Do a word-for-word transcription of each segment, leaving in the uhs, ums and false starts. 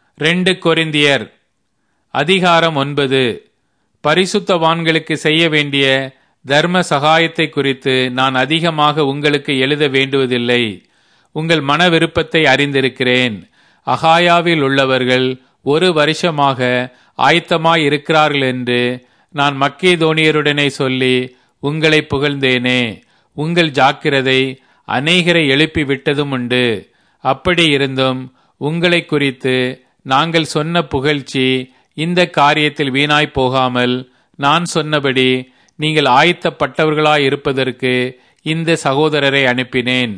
ரெண்டு கொரிந்தியர் அதிகாரம் ஒன்பது. பரிசுத்தவான்களுக்கு செய்ய வேண்டிய தர்ம சகாயத்தை குறித்து நான் அதிகமாக உங்களுக்கு எழுத வேண்டுவதில்லை. உங்கள் மன விருப்பத்தை அறிந்திருக்கிறேன். அகாயாவில் உள்ளவர்கள் ஒரு வருஷமாக ஆயத்தமாய் இருக்கிறார்கள் என்று நான் மக்கேதோனியருடனே சொல்லி உங்களை புகழ்ந்தேனே. உங்கள் ஜாக்கிரதை அநேகரை எழுப்பி விட்டதும் உண்டு. அப்படி இருந்தும் உங்களை குறித்து நாங்கள் சொன்ன புகழ்ச்சி இந்த காரியத்தில் வீணாய் போகாமல், நான் சொன்னபடி நீங்கள் ஆயத்தப்பட்டவர்களாய் இருப்பதற்கு இந்த சகோதரரை அனுப்பினேன்.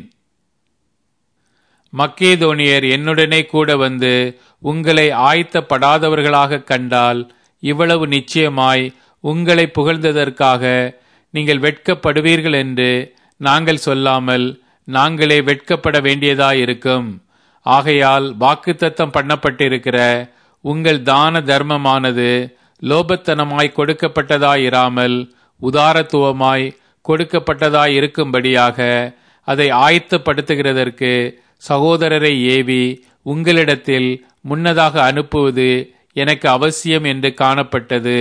மக்கேதோனியர் என்னுடனே கூட வந்து உங்களை ஆயத்தப்படாதவர்களாக கண்டால் இவ்வளவு நிச்சயமாய் உங்களை புகழ்ந்ததற்காக நீங்கள் வெட்கப்படுவீர்கள் என்று நாங்கள் சொல்லாமல் நாங்களே வெட்கப்பட வேண்டியதாயிருக்கும். ஆகையால் வாக்குத்தத்தம் பண்ணப்பட்டிருக்கிற உங்கள் தான தர்மமானது லோபத்தனமாய் கொடுக்கப்பட்டதாயிராமல் உதாரத்துவமாய் கொடுக்கப்பட்டதாயிருக்கும்படியாக அதை ஆயத்தப்படுத்துகிறதற்கு சகோதரரை ஏவி உங்களிடத்தில் முன்னதாக அனுப்புவது எனக்கு அவசியம் என்று காணப்பட்டது.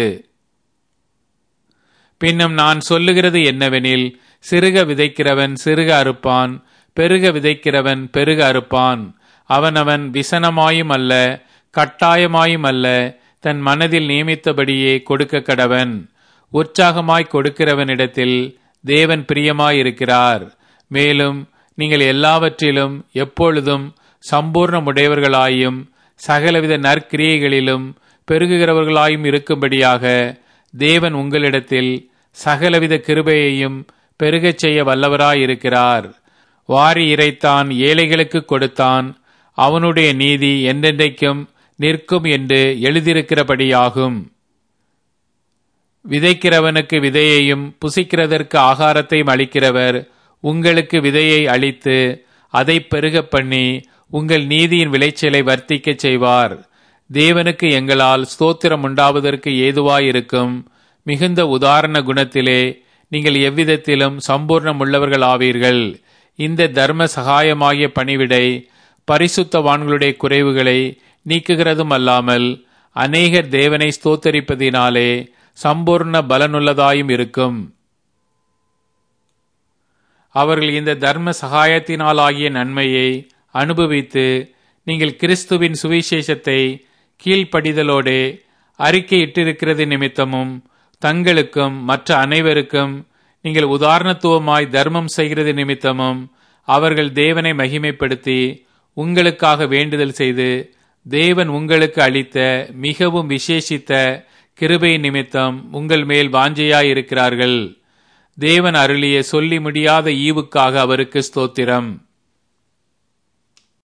பின்னும் நான் சொல்லுகிறது என்னவெனில், சிறுக விதைக்கிறவன் சிறுக அறுப்பான், பெருக விதைக்கிறவன் பெருக அறுப்பான். அவனவன் விசனமாயும் அல்ல கட்டாயமாயும் அல்ல தன் மனதில் நியமித்தபடியே கொடுக்க கடவன். உற்சாகமாய் கொடுக்கிறவனிடத்தில் தேவன் பிரியமாயிருக்கிறார். மேலும் நீங்கள் எல்லாவற்றிலும் எப்பொழுதும் சம்பூர்ணமுடையவர்களாயும் சகலவித நற்கிரியைகளிலும் பெருகுகிறவர்களாயும் இருக்கும்படியாக தேவன் உங்களிடத்தில் சகலவித கிருபையையும் பெருகச் செய்ய வல்லவராயிருக்கிறார். வாரி இறைத்தான், ஏழைகளுக்கு கொடுத்தான், அவனுடைய நீதி என்றென்றைக்கும் நிற்கும் என்று எழுதியிருக்கிறபடியாகும். விதைக்கிறவனுக்கு விதையையும் புசிக்கிறதற்கு ஆகாரத்தையும் அளிக்கிறவர் உங்களுக்கு விதையை அளித்து அதை பெருக பண்ணி உங்கள் நீதியின் விளைச்சலை வர்த்திக்கச் செய்வார். தேவனுக்கு எங்களால் ஸ்தோத்திரம் உண்டாவதற்கு ஏதுவாயிருக்கும் மிகுந்த உதாரண குணத்திலே நீங்கள் எவ்விதத்திலும் சம்பூர்ணம் உள்ளவர்கள் ஆவீர்கள். இந்த தர்ம சகாயமாகிய பணிவிடை பரிசுத்தவான்களுடைய குறைவுகளை நீக்குகிறதும் அல்லாமல் அநேகர் தேவனை ஸ்தோத்தரிப்பதினாலே சம்பூர்ண பலனுள்ளதாயும் இருக்கும். அவர்கள் இந்த தர்ம சகாயத்தினாலாகிய நன்மையை அனுபவித்து நீங்கள் கிறிஸ்துவின் சுவிசேஷத்தை கீழ்ப்படிதலோடு அறிக்கையிட்டிருக்கிறது நிமித்தமும் தங்களுக்கும் மற்ற அனைவருக்கும் நீங்கள் உதாரணத்துவமாய் தர்மம் செய்கிறது நிமித்தமும் அவர்கள் தேவனை மகிமைப்படுத்தி உங்களுக்காக வேண்டுதல் செய்து தேவன் உங்களுக்கு அளித்த மிகவும் விசேஷித்த கிருபை நிமித்தம் உங்கள் மேல் வாஞ்சையாயிருக்கிறார்கள். தேவன் அருளிய சொல்லி முடியாத ஈவுக்காக அவருக்கு ஸ்தோத்திரம்.